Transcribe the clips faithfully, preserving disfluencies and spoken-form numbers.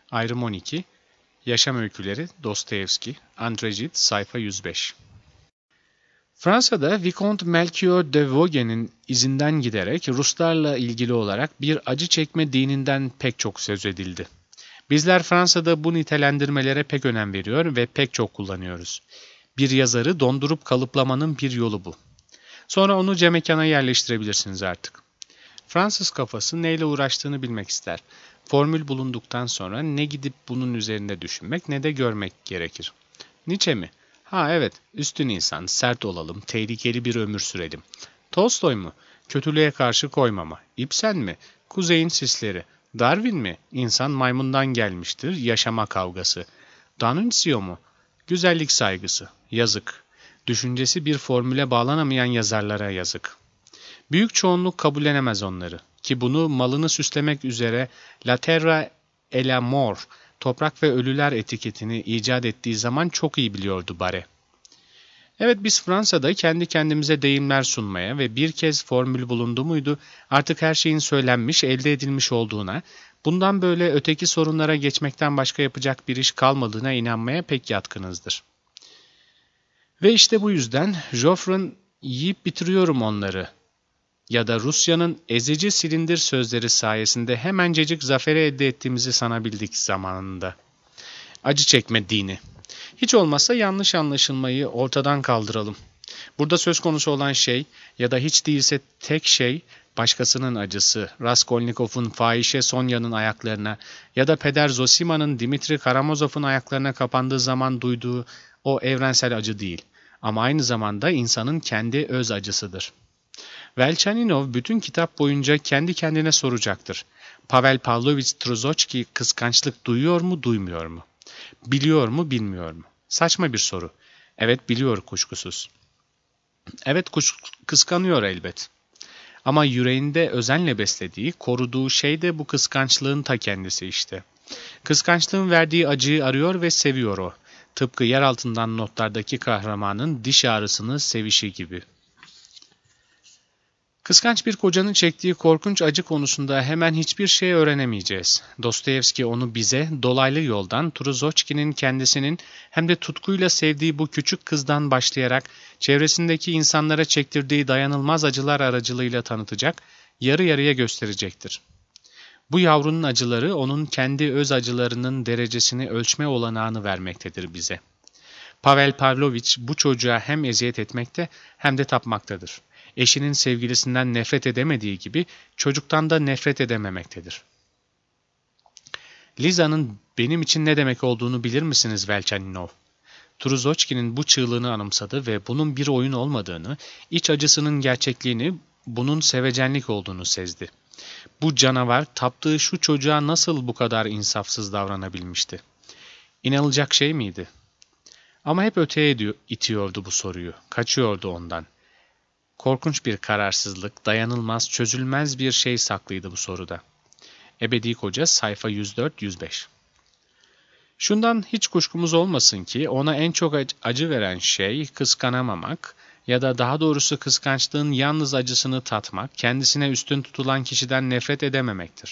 Ayrım on iki. Yaşam Öyküleri Dostoyevski, Andrejit, sayfa yüz beş. Fransa'da Vicomte Melchior de Vogue'nin izinden giderek Ruslarla ilgili olarak bir acı çekme dininden pek çok söz edildi. Bizler Fransa'da bu nitelendirmelere pek önem veriyor ve pek çok kullanıyoruz. Bir yazarı dondurup kalıplamanın bir yolu bu. Sonra onu camekana yerleştirebilirsiniz artık. Fransız kafası neyle uğraştığını bilmek ister. Formül bulunduktan sonra ne gidip bunun üzerinde düşünmek ne de görmek gerekir. Nietzsche mi? Ha evet, üstün insan, sert olalım, tehlikeli bir ömür sürelim. Tolstoy mu? Kötülüğe karşı koymama. Ibsen mi? Kuzeyin sisleri. Darwin mi? İnsan maymundan gelmiştir, yaşama kavgası. D'Annunzio mu? Güzellik saygısı. Yazık. Düşüncesi bir formüle bağlanamayan yazarlara yazık. Büyük çoğunluk kabullenemez onları. Ki bunu malını süslemek üzere La Terra et la Mort, toprak ve ölüler etiketini icat ettiği zaman çok iyi biliyordu Barré. Evet, biz Fransa'da kendi kendimize deyimler sunmaya ve bir kez formül bulundu muydu artık her şeyin söylenmiş, elde edilmiş olduğuna, bundan böyle öteki sorunlara geçmekten başka yapacak bir iş kalmadığına inanmaya pek yatkınızdır. Ve işte bu yüzden Joffre'ın yiyip bitiriyorum onları ya da Rusya'nın ezici silindir sözleri sayesinde hemencecik zaferi elde ettiğimizi sanabildik zamanında. Acı çekme dini. Hiç olmazsa yanlış anlaşılmayı ortadan kaldıralım. Burada söz konusu olan şey ya da hiç değilse tek şey başkasının acısı, Raskolnikov'un fahişe Sonya'nın ayaklarına ya da Peder Zosima'nın Dimitri Karamazov'un ayaklarına kapandığı zaman duyduğu o evrensel acı değil. Ama aynı zamanda insanın kendi öz acısıdır. Velçaninov bütün kitap boyunca kendi kendine soracaktır. Pavel Pavlovich Truzotski kıskançlık duyuyor mu, duymuyor mu? Biliyor mu, bilmiyor mu? Saçma bir soru. Evet, biliyor kuşkusuz. Evet, kuş kıskanıyor elbet. Ama yüreğinde özenle beslediği, koruduğu şey de bu kıskançlığın ta kendisi işte. Kıskançlığın verdiği acıyı arıyor ve seviyor o. Tıpkı yer altından notlardaki kahramanın diş ağrısını sevişi gibi. Kıskanç bir kocanın çektiği korkunç acı konusunda hemen hiçbir şey öğrenemeyeceğiz. Dostoyevski onu bize dolaylı yoldan Truzotski'nin kendisinin hem de tutkuyla sevdiği bu küçük kızdan başlayarak çevresindeki insanlara çektirdiği dayanılmaz acılar aracılığıyla tanıtacak, yarı yarıya gösterecektir. Bu yavrunun acıları onun kendi öz acılarının derecesini ölçme olanağını vermektedir bize. Pavel Pavlovich bu çocuğa hem eziyet etmekte hem de tapmaktadır. Eşinin sevgilisinden nefret edemediği gibi çocuktan da nefret edememektedir. Liza'nın benim için ne demek olduğunu bilir misiniz Velçaninov? Truzotski'nin bu çığlığını anımsadı ve bunun bir oyun olmadığını, iç acısının gerçekliğini, bunun sevecenlik olduğunu sezdi. Bu canavar taptığı şu çocuğa nasıl bu kadar insafsız davranabilmişti? İnanılacak şey miydi? Ama hep öteye ediyor, itiyordu bu soruyu, kaçıyordu ondan. Korkunç bir kararsızlık, dayanılmaz, çözülmez bir şey saklıydı bu soruda. Ebedi Koca sayfa yüz dört yüz beş. Şundan hiç kuşkumuz olmasın ki ona en çok acı veren şey kıskanamamak ya da daha doğrusu kıskançlığın yalnız acısını tatmak, kendisine üstün tutulan kişiden nefret edememektir.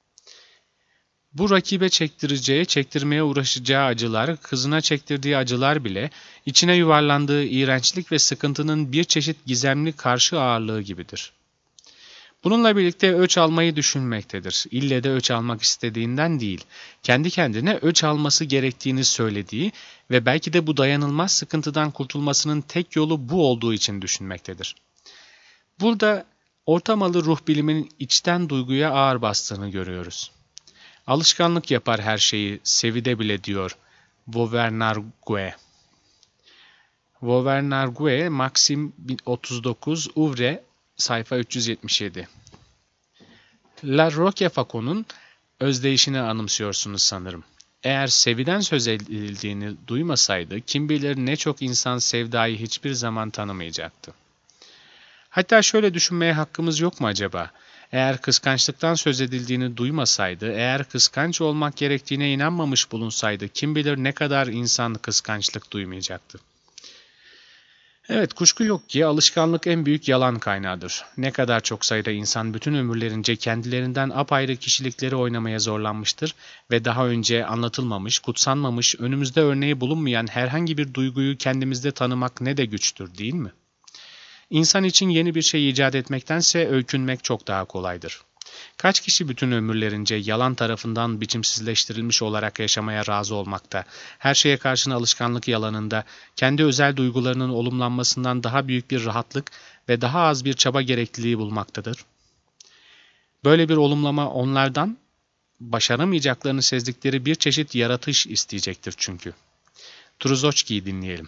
Bu rakibe çektireceği, çektirmeye uğraşacağı acılar, kızına çektirdiği acılar bile içine yuvarlandığı iğrençlik ve sıkıntının bir çeşit gizemli karşı ağırlığı gibidir. Bununla birlikte öç almayı düşünmektedir. İlle de öç almak istediğinden değil, kendi kendine öç alması gerektiğini söylediği ve belki de bu dayanılmaz sıkıntıdan kurtulmasının tek yolu bu olduğu için düşünmektedir. Burada ortamalı ruh biliminin içten duyguya ağır bastığını görüyoruz. Alışkanlık yapar her şeyi, sevide bile diyor Vauvernaergue. Vauvernaergue, Maxim otuz dokuz, Ouvre, sayfa üç yüz yetmiş yedi. La Rochefoucauld'un özdeyişini anımsıyorsunuz sanırım. Eğer seviden söz edildiğini duymasaydı, kim bilir ne çok insan sevdayı hiçbir zaman tanımayacaktı. Hatta şöyle düşünmeye hakkımız yok mu acaba? Eğer kıskançlıktan söz edildiğini duymasaydı, eğer kıskanç olmak gerektiğine inanmamış bulunsaydı, kim bilir ne kadar insan kıskançlık duymayacaktı. Evet, kuşku yok ki alışkanlık en büyük yalan kaynağıdır. Ne kadar çok sayıda insan bütün ömürlerince kendilerinden apayrı kişilikleri oynamaya zorlanmıştır ve daha önce anlatılmamış, kutsanmamış, önümüzde örneği bulunmayan herhangi bir duyguyu kendimizde tanımak ne de güçtür, değil mi? İnsan için yeni bir şey icat etmektense öykünmek çok daha kolaydır. Kaç kişi bütün ömürlerince yalan tarafından biçimsizleştirilmiş olarak yaşamaya razı olmakta, her şeye karşın alışkanlık yalanında, kendi özel duygularının olumlanmasından daha büyük bir rahatlık ve daha az bir çaba gerekliliği bulmaktadır. Böyle bir olumlama onlardan başaramayacaklarını sezdikleri bir çeşit yaratış isteyecektir çünkü. Truzoçki'yi dinleyelim.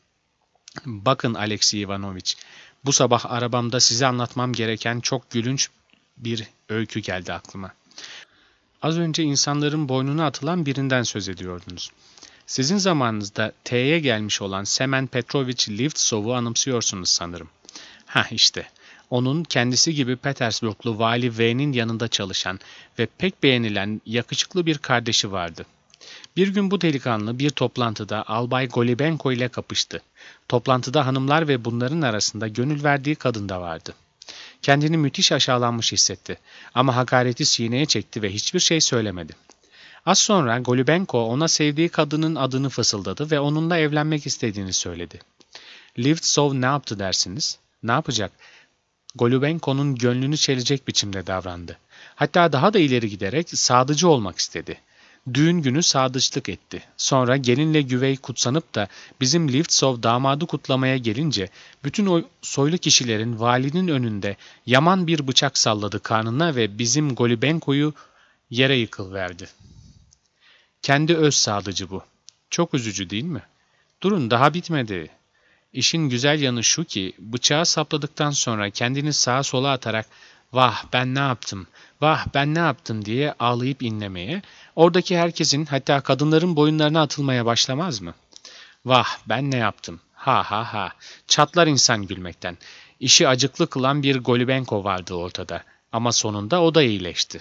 Bakın Alexey Ivanovich, bu sabah arabamda size anlatmam gereken çok gülünç bir öykü geldi aklıma. Az önce insanların boynuna atılan birinden söz ediyordunuz. Sizin zamanınızda T'ye gelmiş olan Semen Petrovich Livtsov'u anımsıyorsunuz sanırım. Hah işte, onun kendisi gibi Petersburglu Vali V'nin yanında çalışan ve pek beğenilen yakışıklı bir kardeşi vardı. Bir gün bu delikanlı bir toplantıda Albay Golibenko ile kapıştı. Toplantıda hanımlar ve bunların arasında gönül verdiği kadın da vardı. Kendini müthiş aşağılanmış hissetti ama hakareti sineye çekti ve hiçbir şey söylemedi. Az sonra Golibenko ona sevdiği kadının adını fısıldadı ve onunla evlenmek istediğini söyledi. Livtsov ne yaptı dersiniz? Ne yapacak? Golibenko'nun gönlünü çelecek biçimde davrandı. Hatta daha da ileri giderek sadıcı olmak istedi. Düğün günü sadıçlık etti. Sonra gelinle güvey kutsanıp da bizim Livtsov damadı kutlamaya gelince bütün o soylu kişilerin valinin önünde yaman bir bıçak salladı karnına ve bizim Golibenko'yu yere yıkılıverdi. Kendi öz sadıcı bu. Çok üzücü değil mi? Durun, daha bitmedi. İşin güzel yanı şu ki bıçağı sapladıktan sonra kendini sağa sola atarak "Vah ben ne yaptım, vah ben ne yaptım" diye ağlayıp inlemeye, oradaki herkesin hatta kadınların boyunlarına atılmaya başlamaz mı? Vah ben ne yaptım, ha ha ha, çatlar insan gülmekten. İşi acıklı kılan bir Golibenko vardı ortada ama sonunda o da iyileşti.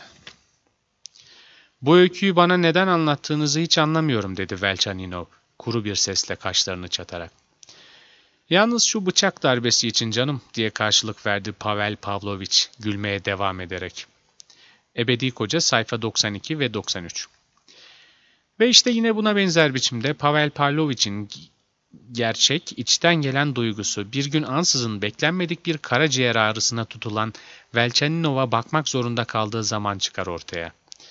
Bu öyküyü bana neden anlattığınızı hiç anlamıyorum dedi Velçaninov kuru bir sesle kaşlarını çatarak. Yalnız şu bıçak darbesi için canım diye karşılık verdi Pavel Pavlovich gülmeye devam ederek. Ebedi Koca sayfa doksan iki ve doksan üç. Ve işte yine buna benzer biçimde Pavel Pavlovich'in gerçek, içten gelen duygusu bir gün ansızın beklenmedik bir karaciğer ağrısına tutulan Velçaninov'a bakmak zorunda kaldığı zaman çıkar ortaya.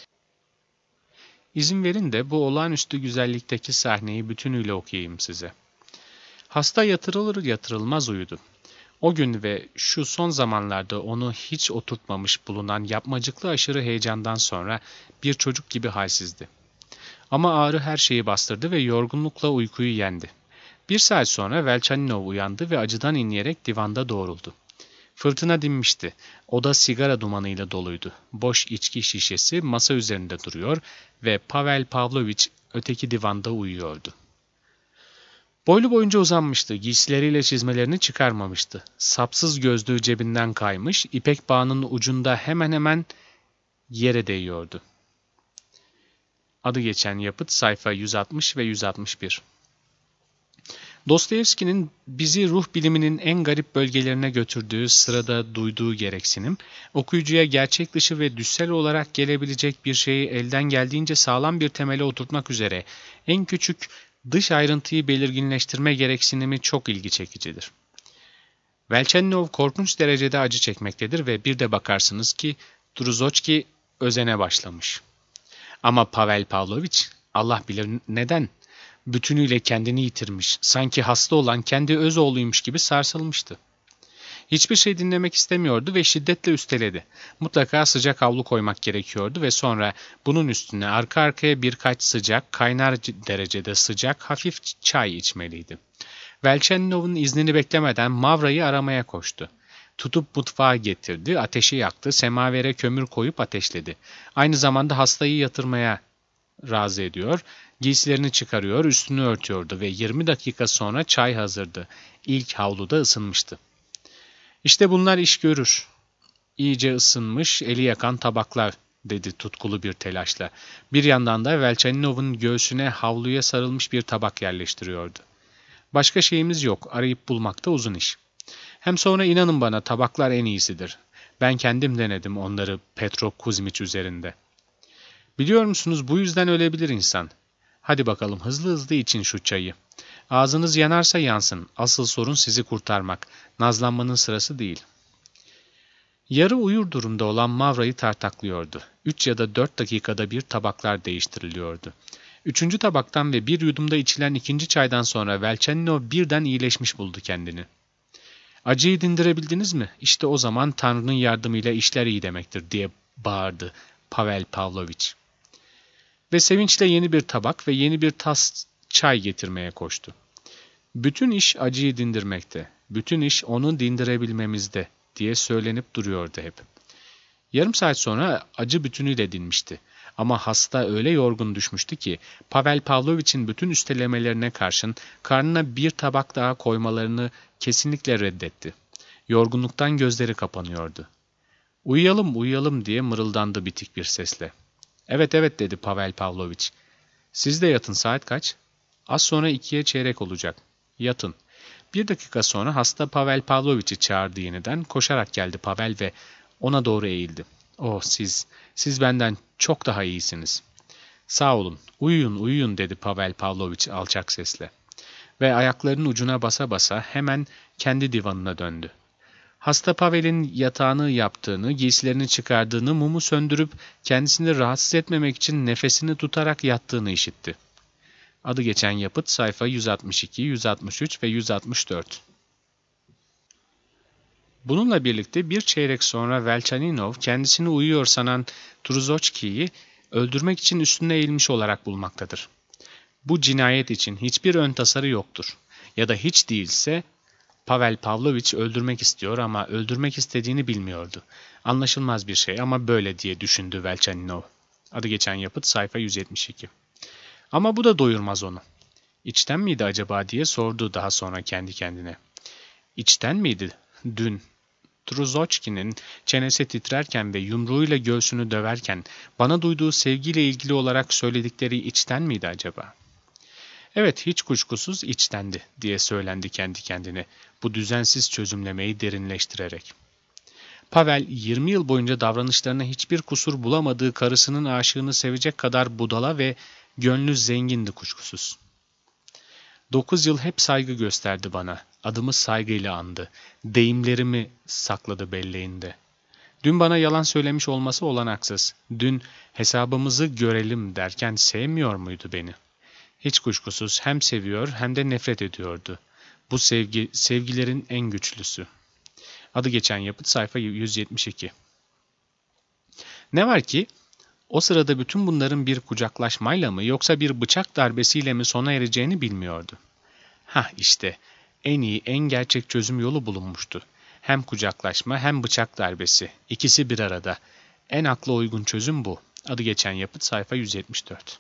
İzin verin de bu olağanüstü güzellikteki sahneyi bütünüyle okuyayım size. Hasta yatırılır yatırılmaz uyudu. O gün ve şu son zamanlarda onu hiç oturtmamış bulunan yapmacıklı aşırı heyecandan sonra bir çocuk gibi halsizdi. Ama ağrı her şeyi bastırdı ve yorgunlukla uykuyu yendi. Bir saat sonra Velçaninov uyandı ve acıdan inleyerek divanda doğruldu. Fırtına dinmişti. Oda sigara dumanıyla doluydu. Boş içki şişesi masa üzerinde duruyor ve Pavel Pavlovich öteki divanda uyuyordu. Boylu boyunca uzanmıştı, giysileriyle çizmelerini çıkarmamıştı. Sapsız gözlüğü cebinden kaymış, ipek bağının ucunda hemen hemen yere değiyordu. Adı geçen yapıt sayfa yüz altmış ve yüz altmış bir. Dostoyevski'nin bizi ruh biliminin en garip bölgelerine götürdüğü sırada duyduğu gereksinim, okuyucuya gerçek dışı ve düşsel olarak gelebilecek bir şeyi elden geldiğince sağlam bir temele oturtmak üzere en küçük dış ayrıntıyı belirginleştirme gereksinimi çok ilgi çekicidir. Velçaninov korkunç derecede acı çekmektedir ve bir de bakarsınız ki Truzoçki özene başlamış. Ama Pavel Pavlovich, Allah bilir neden, bütünüyle kendini yitirmiş, sanki hasta olan kendi öz oğluymuş gibi sarsılmıştı. Hiçbir şey dinlemek istemiyordu ve şiddetle üsteledi. Mutlaka sıcak havlu koymak gerekiyordu ve sonra bunun üstüne arka arkaya birkaç sıcak, kaynar derecede sıcak, hafif çay içmeliydi. Velçaninov'un iznini beklemeden Mavra'yı aramaya koştu. Tutup mutfağa getirdi, ateşi yaktı, semavere kömür koyup ateşledi. Aynı zamanda hastayı yatırmaya razı ediyor, giysilerini çıkarıyor, üstünü örtüyordu ve yirmi dakika sonra çay hazırdı. İlk havluda ısınmıştı. İşte bunlar iş görür. İyice ısınmış, eli yakan tabaklar, dedi tutkulu bir telaşla. Bir yandan da Velçaninov'un göğsüne havluya sarılmış bir tabak yerleştiriyordu. Başka şeyimiz yok, arayıp bulmakta uzun iş. Hem sonra inanın bana tabaklar en iyisidir. Ben kendim denedim onları Petro Kuzmiç üzerinde. Biliyor musunuz bu yüzden ölebilir insan. Hadi bakalım hızlı hızlı için şu çayı. Ağzınız yanarsa yansın. Asıl sorun sizi kurtarmak. Nazlanmanın sırası değil. Yarı uyur durumda olan Mavra'yı tartaklıyordu. Üç ya da dört dakikada bir tabaklar değiştiriliyordu. Üçüncü tabaktan ve bir yudumda içilen ikinci çaydan sonra Velçenino birden iyileşmiş buldu kendini. Acıyı dindirebildiniz mi? İşte o zaman Tanrı'nın yardımıyla işler iyi demektir diye bağırdı Pavel Pavlovich. Ve sevinçle yeni bir tabak ve yeni bir tas çay getirmeye koştu. Bütün iş acıyı dindirmekte, bütün iş onu dindirebilmemizde diye söylenip duruyordu hep. Yarım saat sonra acı bütünüyle dinmişti. Ama hasta öyle yorgun düşmüştü ki Pavel Pavlovich'in bütün üstelemelerine karşın karnına bir tabak daha koymalarını kesinlikle reddetti. Yorgunluktan gözleri kapanıyordu. "Uyuyalım, uyuyalım" diye mırıldandı bitik bir sesle. "Evet, evet" dedi Pavel Pavlovich. "Siz de yatın, saat kaç?" "Az sonra ikiye çeyrek olacak." "Yatın." Bir dakika sonra hasta Pavel Pavlovich'i çağırdı yeniden. Koşarak geldi Pavel ve ona doğru eğildi. "Oh siz, siz benden çok daha iyisiniz." "Sağ olun, uyuyun, uyuyun" dedi Pavel Pavlovich alçak sesle. Ve ayaklarının ucuna basa basa hemen kendi divanına döndü. Hasta Pavel'in yatağını yaptığını, giysilerini çıkardığını, mumu söndürüp kendisini rahatsız etmemek için nefesini tutarak yattığını işitti. Adı geçen yapıt sayfa yüz altmış iki, yüz altmış üç ve yüz altmış dört. Bununla birlikte bir çeyrek sonra Velçaninov kendisini uyuyor sanan Truzoçki'yi öldürmek için üstüne eğilmiş olarak bulmaktadır. Bu cinayet için hiçbir ön tasarı yoktur. Ya da hiç değilse Pavel Pavlovich öldürmek istiyor ama öldürmek istediğini bilmiyordu. Anlaşılmaz bir şey ama böyle diye düşündü Velçaninov. Adı geçen yapıt sayfa yüz yetmiş iki. Ama bu da doyurmaz onu. İçten miydi acaba diye sordu daha sonra kendi kendine. İçten miydi? Dün Truzoçki'nin çenesi titrerken ve yumruğuyla göğsünü döverken bana duyduğu sevgiyle ilgili olarak söyledikleri içten miydi acaba? Evet, hiç kuşkusuz içtendi diye söylendi kendi kendine bu düzensiz çözümlemeyi derinleştirerek. Pavel yirmi yıl boyunca davranışlarına hiçbir kusur bulamadığı karısının aşığını sevecek kadar budala ve gönlü zengindi kuşkusuz. Dokuz yıl hep saygı gösterdi bana. Adımı saygıyla andı. Deyimlerimi sakladı belleğinde. Dün bana yalan söylemiş olması olanaksız. Dün hesabımızı görelim derken sevmiyor muydu beni? Hiç kuşkusuz hem seviyor hem de nefret ediyordu. Bu sevgi, sevgilerin en güçlüsü. Adı geçen yapıt sayfa yüz yetmiş iki. Ne var ki, o sırada bütün bunların bir kucaklaşmayla mı yoksa bir bıçak darbesiyle mi sona ereceğini bilmiyordu. Hah işte, en iyi, en gerçek çözüm yolu bulunmuştu. Hem kucaklaşma hem bıçak darbesi. İkisi bir arada. En akla uygun çözüm bu. Adı geçen yapıt sayfa yüz yetmiş dört.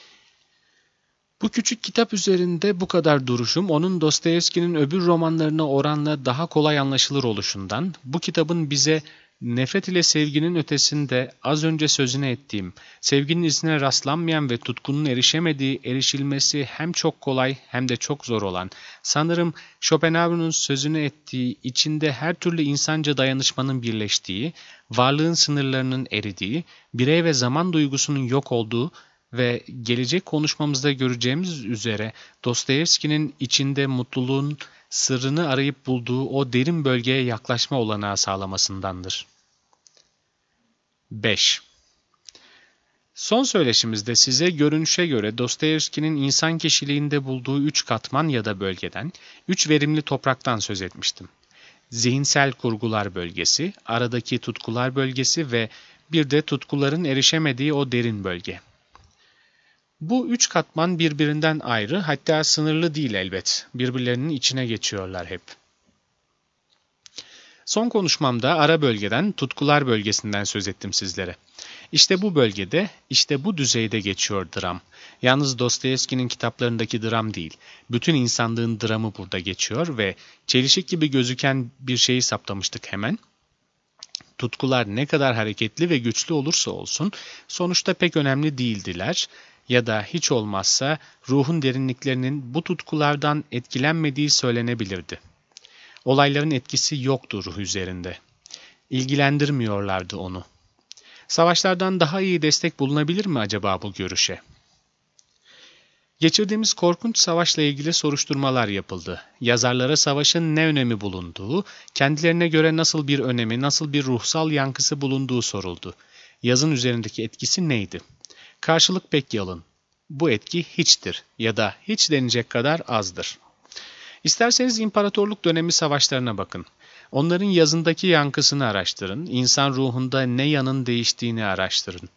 Bu küçük kitap üzerinde bu kadar duruşum, onun Dostoyevski'nin öbür romanlarına oranla daha kolay anlaşılır oluşundan, bu kitabın bize nefret ile sevginin ötesinde az önce sözüne ettiğim, sevginin izine rastlanmayan ve tutkunun erişemediği, erişilmesi hem çok kolay hem de çok zor olan, sanırım Schopenhauer'un sözünü ettiği, içinde her türlü insanca dayanışmanın birleştiği, varlığın sınırlarının eridiği, birey ve zaman duygusunun yok olduğu ve gelecek konuşmamızda göreceğimiz üzere Dostoyevski'nin içinde mutluluğun sırrını arayıp bulduğu o derin bölgeye yaklaşma olanağı sağlamasındandır. beş. Son söyleşimizde size görünüşe göre Dostoyevski'nin insan kişiliğinde bulduğu üç katman ya da bölgeden, üç verimli topraktan söz etmiştim. Zihinsel kurgular bölgesi, aradaki tutkular bölgesi ve bir de tutkuların erişemediği o derin bölge. Bu üç katman birbirinden ayrı, hatta sınırlı değil elbet. Birbirlerinin içine geçiyorlar hep. Son konuşmamda ara bölgeden, tutkular bölgesinden söz ettim sizlere. İşte bu bölgede, işte bu düzeyde geçiyor dram. Yalnız Dostoyevski'nin kitaplarındaki dram değil, bütün insanlığın dramı burada geçiyor ve çelişik gibi gözüken bir şeyi saptamıştık hemen. Tutkular ne kadar hareketli ve güçlü olursa olsun, sonuçta pek önemli değildiler. ya da hiç olmazsa ruhun derinliklerinin bu tutkulardan etkilenmediği söylenebilirdi. Olayların etkisi yoktu ruh üzerinde. İlgilendirmiyorlardı onu. Savaşlardan daha iyi destek bulunabilir mi acaba bu görüşe? Geçirdiğimiz korkunç savaşla ilgili soruşturmalar yapıldı. Yazarlara savaşın ne önemi bulunduğu, kendilerine göre nasıl bir önemi, nasıl bir ruhsal yankısı bulunduğu soruldu. Yazın üzerindeki etkisi neydi? Karşılık pek yalın. Bu etki hiçtir ya da hiç denecek kadar azdır. İsterseniz imparatorluk dönemi savaşlarına bakın. Onların yazındaki yankısını araştırın, insan ruhunda ne yanın değiştiğini araştırın.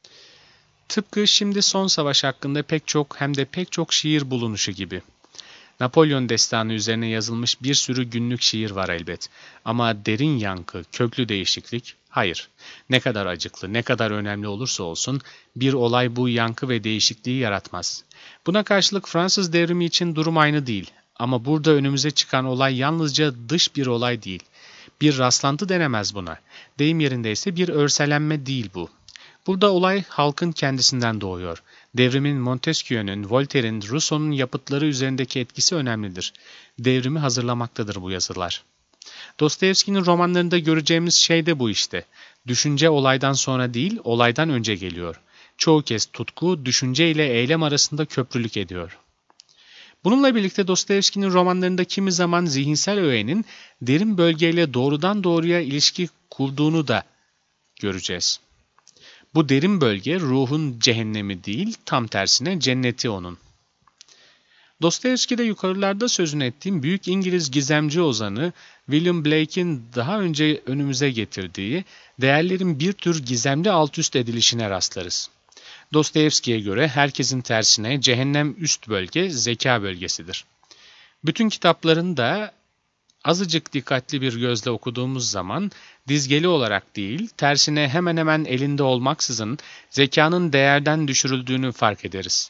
Tıpkı şimdi son savaş hakkında pek çok hem de pek çok şiir bulunuşu gibi. Napolyon destanı üzerine yazılmış bir sürü günlük şiir var elbet. Ama derin yankı, köklü değişiklik, hayır. Ne kadar acıklı, ne kadar önemli olursa olsun bir olay bu yankı ve değişikliği yaratmaz. Buna karşılık Fransız devrimi için durum aynı değil. Ama burada önümüze çıkan olay yalnızca dış bir olay değil. Bir rastlantı denemez buna. Deyim yerindeyse bir örselenme değil bu. Burada olay halkın kendisinden doğuyor. Devrimin Montesquieu'nun, Voltaire'in, Rousseau'nun yapıtları üzerindeki etkisi önemlidir. Devrimi hazırlamaktadır bu yazılar. Dostoyevski'nin romanlarında göreceğimiz şey de bu işte. Düşünce olaydan sonra değil, olaydan önce geliyor. Çoğu kez tutku, düşünce ile eylem arasında köprülük ediyor. Bununla birlikte Dostoyevski'nin romanlarında kimi zaman zihinsel öğenin derin bölgeyle doğrudan doğruya ilişki kurduğunu da göreceğiz. Bu derin bölge ruhun cehennemi değil, tam tersine cenneti onun. Dostoyevski'de yukarılarda sözünü ettiğim büyük İngiliz gizemci ozanı William Blake'in daha önce önümüze getirdiği değerlerin bir tür gizemli altüst edilişine rastlarız. Dostoyevski'ye göre herkesin tersine cehennem üst bölge zeka bölgesidir. Bütün kitaplarında azıcık dikkatli bir gözle okuduğumuz zaman dizgeli olarak değil, tersine hemen hemen elinde olmaksızın zekanın değerden düşürüldüğünü fark ederiz.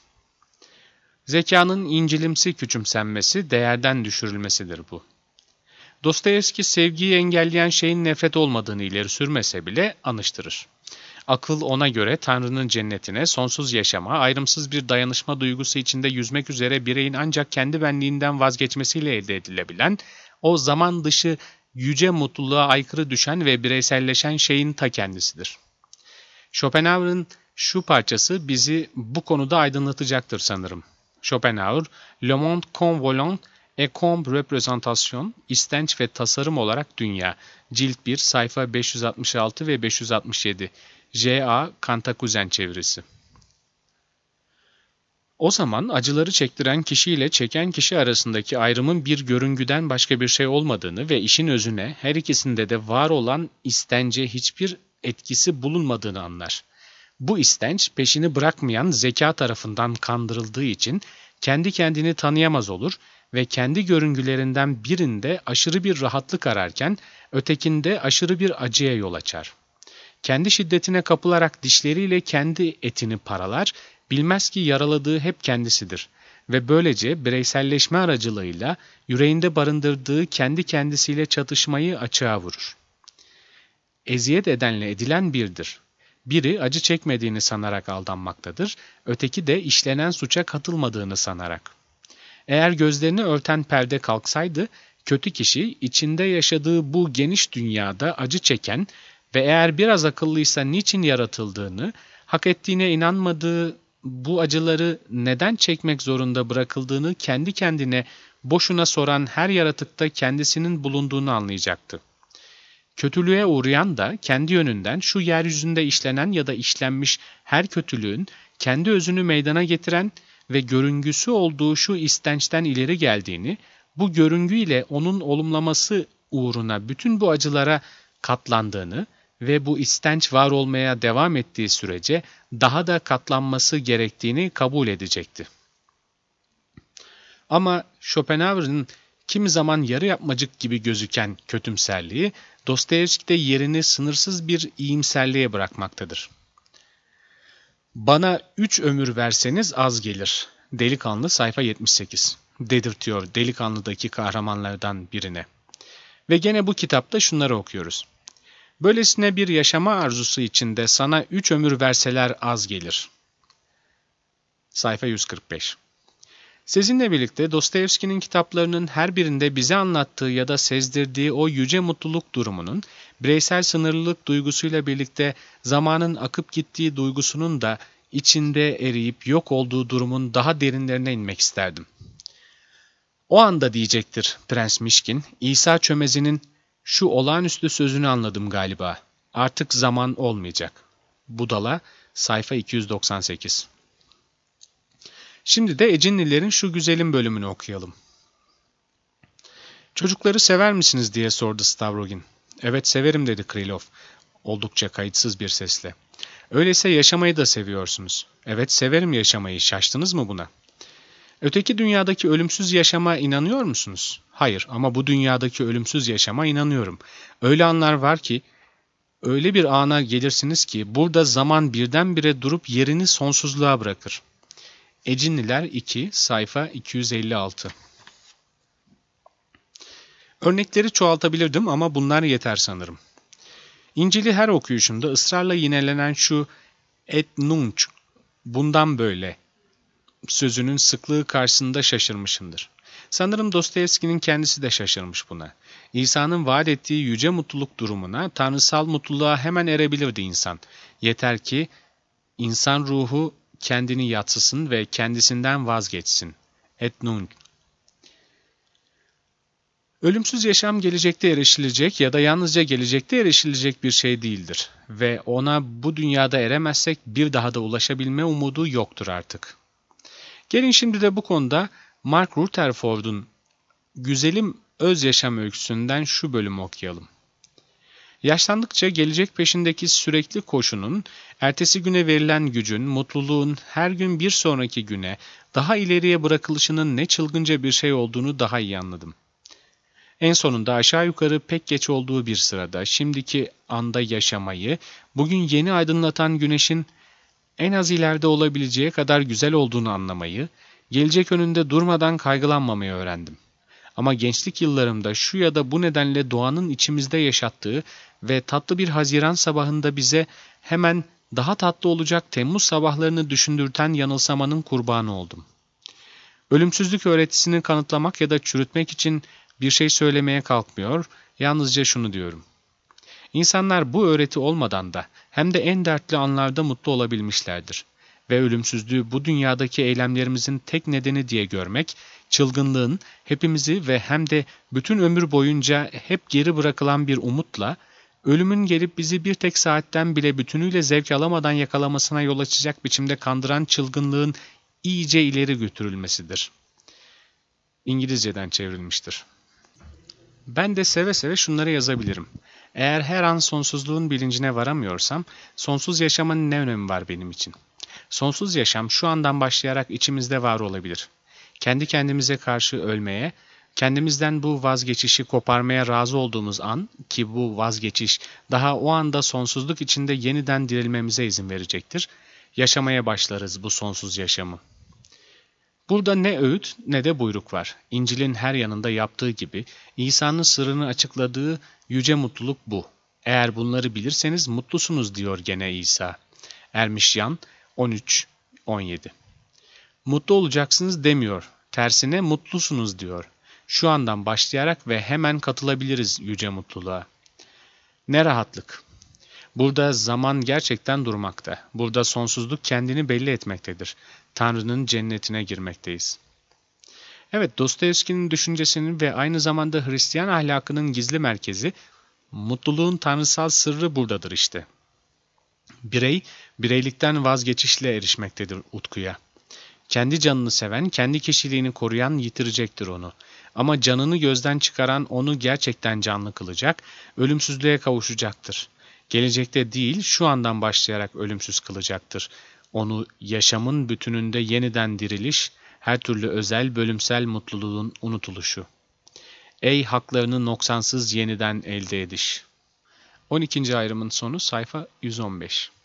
Zekanın incilimsi küçümsenmesi, değerden düşürülmesidir bu. Dostoyevski sevgiyi engelleyen şeyin nefret olmadığını ileri sürmese bile anıştırır. Akıl ona göre Tanrı'nın cennetine, sonsuz yaşama, ayrımsız bir dayanışma duygusu içinde yüzmek üzere bireyin ancak kendi benliğinden vazgeçmesiyle elde edilebilen, o zaman dışı yüce mutluluğa aykırı düşen ve bireyselleşen şeyin ta kendisidir. Schopenhauer'ın şu parçası bizi bu konuda aydınlatacaktır sanırım. Schopenhauer, Le Monde comme Volant et comme Représentation, İstenç ve Tasarım olarak Dünya, Cilt bir, sayfa beş yüz altmış altı ve beş yüz altmış yedi, J A Kantakuzen çevirisi. O zaman acıları çektiren kişi ile çeken kişi arasındaki ayrımın bir görüngüden başka bir şey olmadığını ve işin özüne her ikisinde de var olan istence hiçbir etkisi bulunmadığını anlar. Bu istenç peşini bırakmayan zeka tarafından kandırıldığı için kendi kendini tanıyamaz olur ve kendi görüngülerinden birinde aşırı bir rahatlık ararken ötekinde aşırı bir acıya yol açar. Kendi şiddetine kapılarak dişleriyle kendi etini paralar, bilmez ki yaraladığı hep kendisidir ve böylece bireyselleşme aracılığıyla yüreğinde barındırdığı kendi kendisiyle çatışmayı açığa vurur. Eziyet edenle edilen birdir. Biri acı çekmediğini sanarak aldanmaktadır, öteki de işlenen suça katılmadığını sanarak. Eğer gözlerini örten perde kalksaydı, kötü kişi içinde yaşadığı bu geniş dünyada acı çeken ve eğer biraz akıllıysa niçin yaratıldığını, hak ettiğine inanmadığı bu acıları neden çekmek zorunda bırakıldığını kendi kendine boşuna soran her yaratıkta kendisinin bulunduğunu anlayacaktı. Kötülüğe uğrayan da kendi yönünden şu yeryüzünde işlenen ya da işlenmiş her kötülüğün kendi özünü meydana getiren ve görüngüsü olduğu şu istençten ileri geldiğini, bu görüngüyle onun olumlaması uğruna bütün bu acılara katlandığını ve bu istenç var olmaya devam ettiği sürece daha da katlanması gerektiğini kabul edecekti. Ama Schopenhauer'ın kimi zaman yarı yapmacık gibi gözüken kötümserliği, Dostoyevski'de yerini sınırsız bir iyimserliğe bırakmaktadır. Bana üç ömür verseniz az gelir. Delikanlı sayfa yetmiş sekiz. Dedirtiyor delikanlıdaki kahramanlardan birine. Ve gene bu kitapta şunları okuyoruz. Böylesine bir yaşama arzusu içinde sana üç ömür verseler az gelir. Sayfa yüz kırk beş. Sizinle birlikte Dostoyevski'nin kitaplarının her birinde bize anlattığı ya da sezdirdiği o yüce mutluluk durumunun, bireysel sınırlılık duygusuyla birlikte zamanın akıp gittiği duygusunun da içinde eriyip yok olduğu durumun daha derinlerine inmek isterdim. O anda diyecektir Prens Mişkin, İsa Çömezi'nin şu olağanüstü sözünü anladım galiba. Artık zaman olmayacak. Budala, sayfa iki yüz doksan sekiz. Şimdi de Ecinlilerin şu güzelim bölümünü okuyalım. Çocukları sever misiniz diye sordu Stavrogin. Evet severim dedi Krylov, oldukça kayıtsız bir sesle. Öyleyse yaşamayı da seviyorsunuz. Evet severim yaşamayı, şaştınız mı buna? Öteki dünyadaki ölümsüz yaşama inanıyor musunuz? Hayır ama bu dünyadaki ölümsüz yaşama inanıyorum. Öyle anlar var ki, öyle bir ana gelirsiniz ki burada zaman birdenbire durup yerini sonsuzluğa bırakır. Ecinliler iki, sayfa iki yüz elli altı. Örnekleri çoğaltabilirdim ama bunlar yeter sanırım. İncil'i her okuyuşumda ısrarla yinelenen şu et nunc, bundan böyle sözünün sıklığı karşısında şaşırmışımdır. Sanırım Dostoyevski'nin kendisi de şaşırmış buna. İsa'nın vaat ettiği yüce mutluluk durumuna, tanrısal mutluluğa hemen erebilirdi insan. Yeter ki insan ruhu kendini yatsısın ve kendisinden vazgeçsin. Et nunc. Ölümsüz yaşam gelecekte erişilecek ya da yalnızca gelecekte erişilecek bir şey değildir. Ve ona bu dünyada eremezsek bir daha da ulaşabilme umudu yoktur artık. Gelin şimdi de bu konuda Mark Rutherford'un Güzelim Öz Yaşam Öyküsü'nden şu bölümü okuyalım. Yaşlandıkça gelecek peşindeki sürekli koşunun, ertesi güne verilen gücün, mutluluğun her gün bir sonraki güne, daha ileriye bırakılışının ne çılgınca bir şey olduğunu daha iyi anladım. En sonunda aşağı yukarı pek geç olduğu bir sırada, şimdiki anda yaşamayı, bugün yeni aydınlatan güneşin en az ileride olabileceği kadar güzel olduğunu anlamayı, gelecek önünde durmadan kaygılanmamayı öğrendim. Ama gençlik yıllarımda şu ya da bu nedenle doğanın içimizde yaşattığı ve tatlı bir Haziran sabahında bize hemen daha tatlı olacak Temmuz sabahlarını düşündürten yanılsamanın kurbanı oldum. Ölümsüzlük öğretisini kanıtlamak ya da çürütmek için bir şey söylemeye kalkmıyor, yalnızca şunu diyorum. İnsanlar bu öğreti olmadan da hem de en dertli anlarda mutlu olabilmişlerdir. Ve ölümsüzlüğü bu dünyadaki eylemlerimizin tek nedeni diye görmek, çılgınlığın hepimizi ve hem de bütün ömür boyunca hep geri bırakılan bir umutla, ölümün gelip bizi bir tek saatten bile bütünüyle zevk alamadan yakalamasına yol açacak biçimde kandıran çılgınlığın iyice ileri götürülmesidir. İngilizceden çevrilmiştir. Ben de seve seve şunları yazabilirim. Eğer her an sonsuzluğun bilincine varamıyorsam, sonsuz yaşamın ne önemi var benim için? Sonsuz yaşam şu andan başlayarak içimizde var olabilir. Kendi kendimize karşı ölmeye, kendimizden bu vazgeçişi koparmaya razı olduğumuz an, ki bu vazgeçiş daha o anda sonsuzluk içinde yeniden dirilmemize izin verecektir, yaşamaya başlarız bu sonsuz yaşamı. Burada ne öğüt ne de buyruk var. İncil'in her yanında yaptığı gibi İsa'nın sırrını açıkladığı yüce mutluluk bu. Eğer bunları bilirseniz mutlusunuz diyor gene İsa. Ermişyan on üç on yedi. Mutlu olacaksınız demiyor. Tersine mutlusunuz diyor. Şu andan başlayarak ve hemen katılabiliriz yüce mutluluğa. Ne rahatlık. Burada zaman gerçekten durmakta. Burada sonsuzluk kendini belli etmektedir. Tanrı'nın cennetine girmekteyiz. Evet, Dostoyevski'nin düşüncesinin ve aynı zamanda Hristiyan ahlakının gizli merkezi, mutluluğun tanrısal sırrı buradadır işte. Birey, bireylikten vazgeçişle erişmektedir utkuya. Kendi canını seven, kendi kişiliğini koruyan yitirecektir onu. Ama canını gözden çıkaran onu gerçekten canlı kılacak, ölümsüzlüğe kavuşacaktır. Gelecekte değil, şu andan başlayarak ölümsüz kılacaktır. Onu yaşamın bütününde yeniden diriliş, her türlü özel bölümsel mutluluğun unutuluşu. Ey haklarını noksansız yeniden elde ediş. on ikinci ayrımın sonu sayfa yüz on beş.